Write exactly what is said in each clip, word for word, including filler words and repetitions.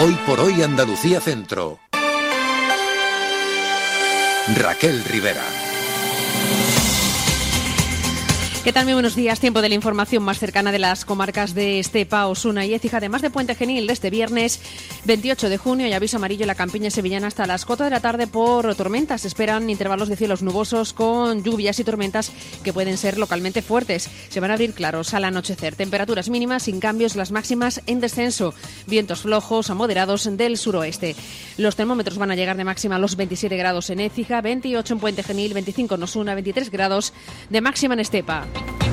Hoy por hoy Andalucía Centro. Raquel Rivera. ¿Qué tal? Muy buenos días. Tiempo de la información más cercana de las comarcas de Estepa, Osuna y Écija, además de Puente Genil, este viernes veintiocho de junio y aviso amarillo en la campiña sevillana hasta las cuatro de la tarde por tormentas. Se esperan intervalos de cielos nubosos con lluvias y tormentas que pueden ser localmente fuertes. Se van a abrir claros al anochecer. Temperaturas mínimas sin cambios, las máximas en descenso. Vientos flojos a moderados del suroeste. Los termómetros van a llegar de máxima a los veintisiete grados en Écija, veintiocho en Puente Genil, veinticinco en Osuna, veintitrés grados de máxima en Estepa.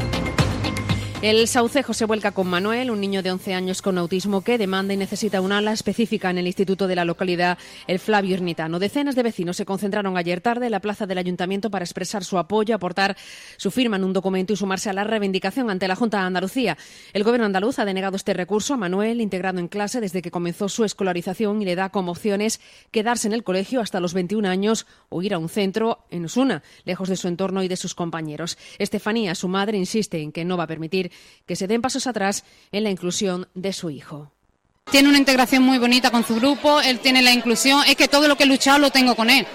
El Saucejo se vuelca con Manuel, un niño de once años con autismo que demanda y necesita una ala específica en el instituto de la localidad, el Flavio Irnitano. Decenas de vecinos se concentraron ayer tarde en la plaza del Ayuntamiento para expresar su apoyo, aportar su firma en un documento y sumarse a la reivindicación ante la Junta de Andalucía. El Gobierno andaluz ha denegado este recurso a Manuel, integrado en clase desde que comenzó su escolarización, y le da como opciones quedarse en el colegio hasta los veintiún años o ir a un centro en Osuna, lejos de su entorno y de sus compañeros. Estefanía, su madre, insiste en que no va a permitir que se den pasos atrás en la inclusión de su hijo. Tiene una integración muy bonita con su grupo, él tiene la inclusión, es que todo lo que he luchado lo tengo con él.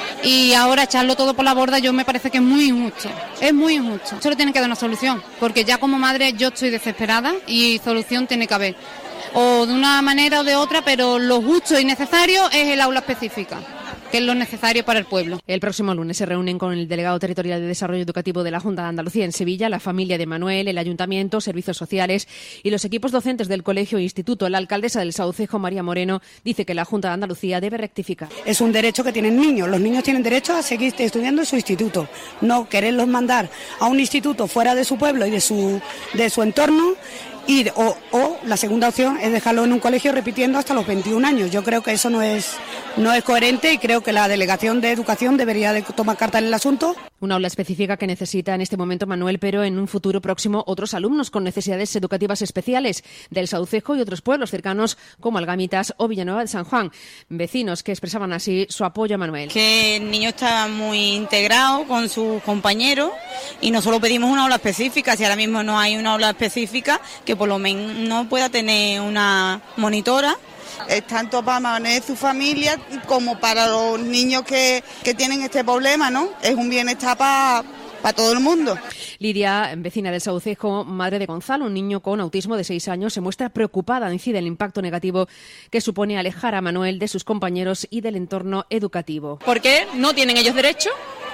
Y ahora echarlo todo por la borda yo me parece que es muy injusto, es muy injusto. Solo tiene que dar una solución, porque ya como madre yo estoy desesperada y solución tiene que haber. O de una manera o de otra, pero lo justo y necesario es el aula específica, que es lo necesario para el pueblo. El próximo lunes se reúnen con el delegado territorial de Desarrollo Educativo de la Junta de Andalucía en Sevilla, la familia de Manuel, el Ayuntamiento, servicios sociales y los equipos docentes del colegio e instituto. La alcaldesa del Saucejo, María Moreno, dice que la Junta de Andalucía debe rectificar. Es un derecho que tienen niños. Los niños tienen derecho a seguir estudiando en su instituto. No quererlos mandar a un instituto fuera de su pueblo y de su, de su entorno. Y, o, o la segunda opción es dejarlo en un colegio repitiendo hasta los veintiún años. Yo creo que eso no es, no es coherente y creo que la Delegación de Educación debería de tomar carta en el asunto. Una aula específica que necesita en este momento Manuel, pero en un futuro próximo otros alumnos con necesidades educativas especiales del Saucejo y otros pueblos cercanos como Algamitas o Villanueva de San Juan. Vecinos que expresaban así su apoyo a Manuel. Que el niño está muy integrado con sus compañeros y no solo pedimos una aula específica, si ahora mismo no hay una aula específica, que por lo menos pueda tener una monitora. Es tanto para Manuel y su familia como para los niños que, que tienen este problema, ¿no? Es un bienestar para para todo el mundo. Lidia, vecina del Saucejo, madre de Gonzalo, un niño con autismo de seis años, se muestra preocupada, incide el impacto negativo que supone alejar a Manuel de sus compañeros y del entorno educativo. ¿Por qué no tienen ellos derecho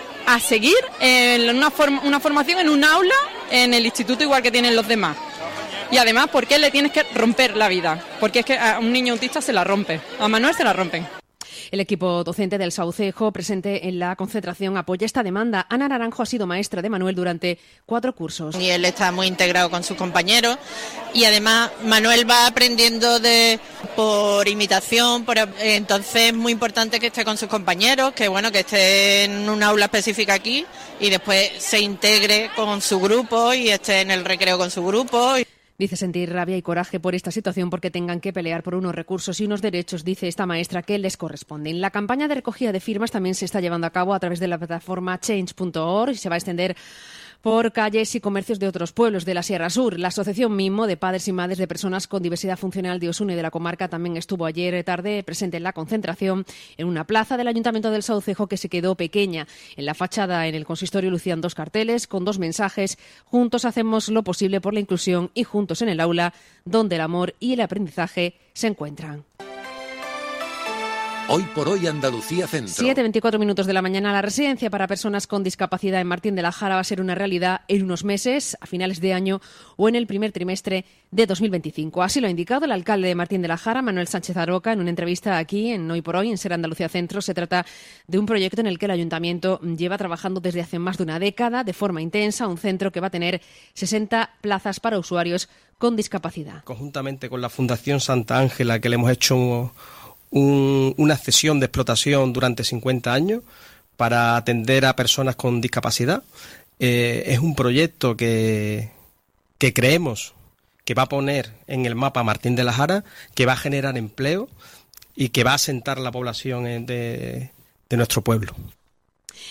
a seguir en una, form- una formación en un aula en el instituto igual que tienen los demás? Y además, ¿por qué le tienes que romper la vida? Porque es que a un niño autista se la rompe, a Manuel se la rompen. El equipo docente del Saucejo, presente en la concentración, apoya esta demanda. Ana Naranjo ha sido maestra de Manuel durante cuatro cursos. Y él está muy integrado con sus compañeros y además Manuel va aprendiendo de por imitación, por, entonces es muy importante que esté con sus compañeros, que bueno, que esté en un aula específica aquí y después se integre con su grupo y esté en el recreo con su grupo. Dice sentir rabia y coraje por esta situación porque tengan que pelear por unos recursos y unos derechos, dice esta maestra, que les corresponden. La campaña de recogida de firmas también se está llevando a cabo a través de la plataforma change punto org y se va a extender por calles y comercios de otros pueblos de la Sierra Sur. La Asociación Mimo de Padres y Madres de Personas con Diversidad Funcional de Osuna y de la comarca también estuvo ayer tarde presente en la concentración en una plaza del Ayuntamiento del Saucejo que se quedó pequeña. En la fachada en el consistorio lucían dos carteles con dos mensajes: juntos hacemos lo posible por la inclusión y juntos en el aula, donde el amor y el aprendizaje se encuentran. Hoy por hoy Andalucía Centro. siete veinticuatro minutos de la mañana. La residencia para personas con discapacidad en Martín de la Jara va a ser una realidad en unos meses, a finales de año o en el primer trimestre de dos mil veinticinco. Así lo ha indicado el alcalde de Martín de la Jara, Manuel Sánchez Aroca, en una entrevista aquí en Hoy por Hoy, en Ser Andalucía Centro. Se trata de un proyecto en el que el Ayuntamiento lleva trabajando desde hace más de una década de forma intensa, un centro que va a tener sesenta plazas para usuarios con discapacidad. Conjuntamente con la Fundación Santa Ángela, que le hemos hecho un, un, una cesión de explotación durante cincuenta años para atender a personas con discapacidad. Eh, es un proyecto que, que creemos que va a poner en el mapa Martín de la Jara, que va a generar empleo y que va a asentar la población de, de nuestro pueblo.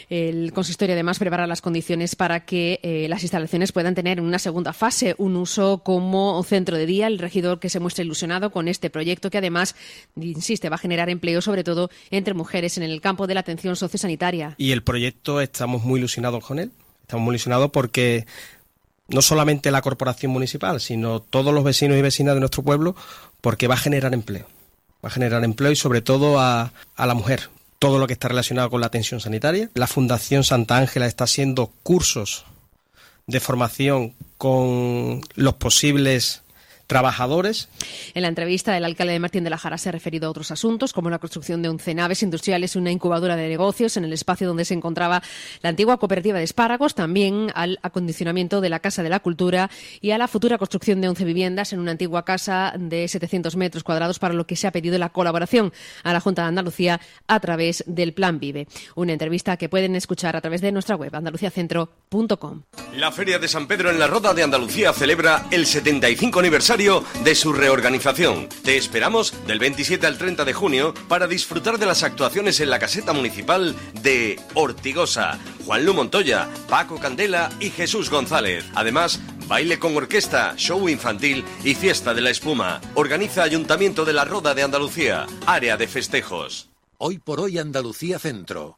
El consistorio además prepara las condiciones para que eh, las instalaciones puedan tener una segunda fase, un uso como centro de día. El regidor que se muestra ilusionado con este proyecto que además, insiste, va a generar empleo sobre todo entre mujeres en el campo de la atención sociosanitaria. Y el proyecto estamos muy ilusionados con él. Estamos muy ilusionados porque no solamente la corporación municipal, sino todos los vecinos y vecinas de nuestro pueblo, porque va a generar empleo. Va a generar empleo y sobre todo a, a la mujer. Todo lo que está relacionado con la atención sanitaria. La Fundación Santa Ángela está haciendo cursos de formación con los posibles trabajadores. En la entrevista, el alcalde de Martín de la Jara se ha referido a otros asuntos, como la construcción de once naves industriales y una incubadora de negocios en el espacio donde se encontraba la antigua cooperativa de espárragos, también al acondicionamiento de la Casa de la Cultura y a la futura construcción de once viviendas en una antigua casa de setecientos metros cuadrados, para lo que se ha pedido la colaboración a la Junta de Andalucía a través del Plan Vive. Una entrevista que pueden escuchar a través de nuestra web andaluciacentro punto com. La Feria de San Pedro en la Roda de Andalucía celebra el setenta y cinco aniversario de su reorganización. Te esperamos del veintisiete al treinta de junio para disfrutar de las actuaciones en la caseta municipal de Ortigosa, Juanlu Montoya, Paco Candela y Jesús González. Además, baile con orquesta, show infantil y fiesta de la espuma. Organiza Ayuntamiento de la Roda de Andalucía, área de festejos. Hoy por hoy Andalucía Centro.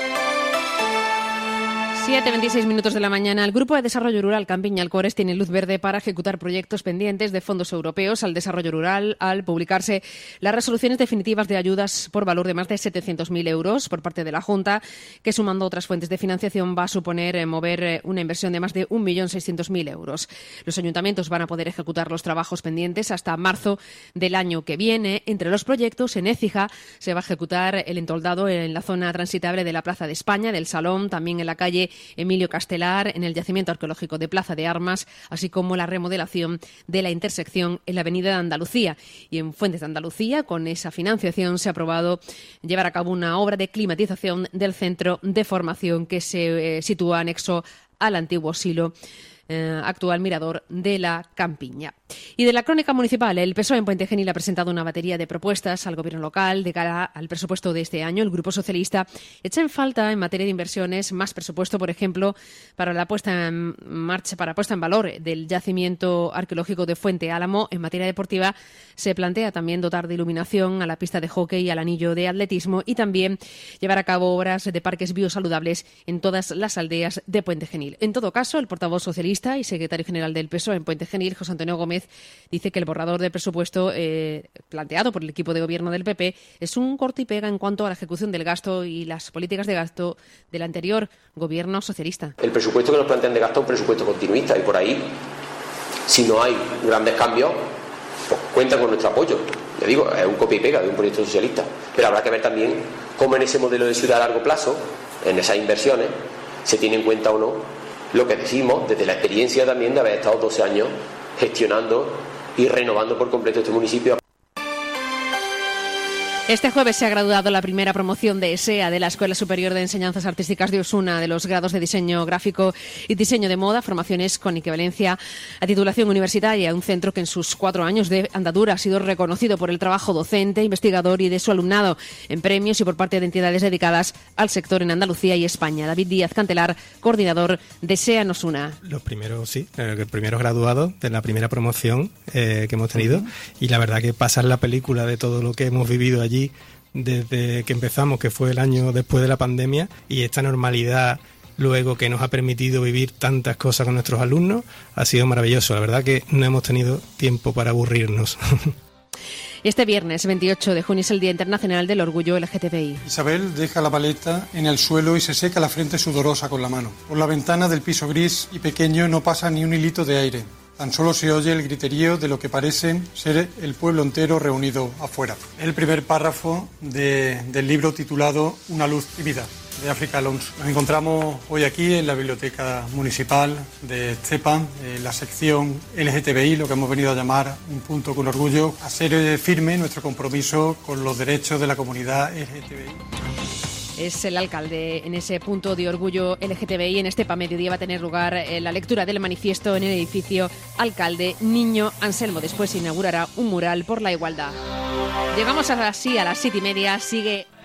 siete veintiséis minutos de la mañana. El Grupo de Desarrollo Rural Campiña Alcores tiene luz verde para ejecutar proyectos pendientes de fondos europeos al desarrollo rural al publicarse las resoluciones definitivas de ayudas por valor de más de setecientos mil euros por parte de la Junta, que sumando otras fuentes de financiación va a suponer eh, mover eh, una inversión de más de un millón seiscientos mil euros. Los ayuntamientos van a poder ejecutar los trabajos pendientes hasta marzo del año que viene. Entre los proyectos, en Écija se va a ejecutar el entoldado en la zona transitable de la Plaza de España, del Salón, también en la calle Emilio Castelar, en el yacimiento arqueológico de Plaza de Armas, así como la remodelación de la intersección en la Avenida de Andalucía. Y en Fuentes de Andalucía, con esa financiación, se ha aprobado llevar a cabo una obra de climatización del centro de formación que se eh, sitúa anexo al antiguo silo, Eh, actual mirador de la Campiña. Y de la crónica municipal, el P S O E en Puente Genil ha presentado una batería de propuestas al gobierno local de cara al presupuesto de este año. El Grupo Socialista echa en falta en materia de inversiones más presupuesto, por ejemplo, para la puesta en marcha, para puesta en valor del yacimiento arqueológico de Fuente Álamo. En materia deportiva se plantea también dotar de iluminación a la pista de hockey y al anillo de atletismo, y también llevar a cabo obras de parques biosaludables en todas las aldeas de Puente Genil. En todo caso, el portavoz socialista y secretario general del P S O E en Puente Genil, José Antonio Gómez, dice que el borrador de presupuesto eh, planteado por el equipo de gobierno del P P es un corte y pega en cuanto a la ejecución del gasto y las políticas de gasto del anterior gobierno socialista. El presupuesto que nos plantean de gasto es un presupuesto continuista, y por ahí, si no hay grandes cambios, pues cuentan con nuestro apoyo. Le digo, es un copia y pega de un proyecto socialista, pero habrá que ver también cómo en ese modelo de ciudad a largo plazo, en esas inversiones, se tiene en cuenta o no lo que decimos desde la experiencia también de haber estado doce años gestionando y renovando por completo este municipio. Este jueves se ha graduado la primera promoción de ESEA de la Escuela Superior de Enseñanzas Artísticas de Osuna, de los grados de Diseño Gráfico y Diseño de Moda, formaciones con equivalencia a titulación universitaria, un centro que en sus cuatro años de andadura ha sido reconocido por el trabajo docente, investigador y de su alumnado en premios y por parte de entidades dedicadas al sector en Andalucía y España. David Díaz Cantelar, coordinador de ESEA en Osuna. Los primeros, sí, los primeros graduados de la primera promoción eh, que hemos tenido, y la verdad que pasar la película de todo lo que hemos vivido allí desde que empezamos, que fue el año después de la pandemia, y esta normalidad luego que nos ha permitido vivir tantas cosas con nuestros alumnos, ha sido maravilloso. La verdad que no hemos tenido tiempo para aburrirnos. Este viernes veintiocho de junio es el Día Internacional del Orgullo L G T B I. Isabel deja la paleta en el suelo y se seca la frente sudorosa con la mano. Por la ventana del piso gris y pequeño no pasa ni un hilito de aire. Tan solo se oye el griterío de lo que parece ser el pueblo entero reunido afuera. El primer párrafo de, del libro titulado Una luz y vida, de África Alonso. Nos encontramos hoy aquí en la Biblioteca Municipal de Estepa, en la sección L G T B I, lo que hemos venido a llamar Un punto con orgullo, a ser firme nuestro compromiso con los derechos de la comunidad L G T B I. Es el alcalde en ese punto de orgullo L G T B I. En Estepa Mediodía va a tener lugar eh, la lectura del manifiesto en el edificio Alcalde Niño Anselmo. Después se inaugurará un mural por la igualdad. Llegamos así a las siete y media. Sigue